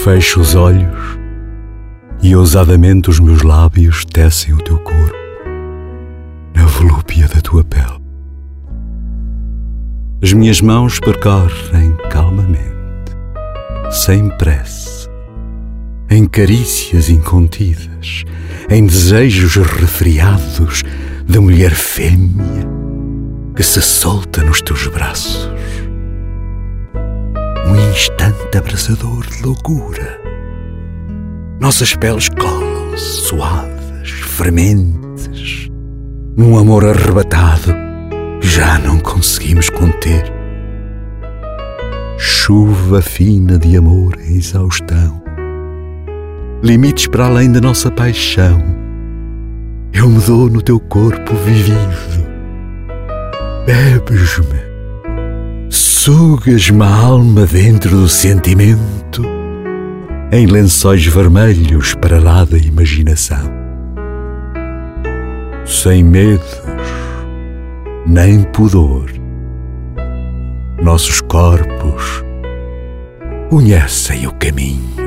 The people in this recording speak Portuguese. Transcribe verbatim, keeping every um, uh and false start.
Fecho os olhos e ousadamente os meus lábios tecem o teu corpo na volúpia da tua pele. As minhas mãos percorrem calmamente, sem pressa, em carícias incontidas, em desejos refriados da mulher fêmea que se solta nos teus braços. Um instante abrasador de loucura. Nossas peles colam-se suaves, frementes, num amor arrebatado que já não conseguimos conter. Chuva fina de amor em exaustão, limites para além da nossa paixão. Eu me dou no teu corpo vivido. Bebes-me, sugas-me a alma dentro do sentimento, em lençóis vermelhos para lá da imaginação. Sem medos, nem pudor, nossos corpos conhecem o caminho.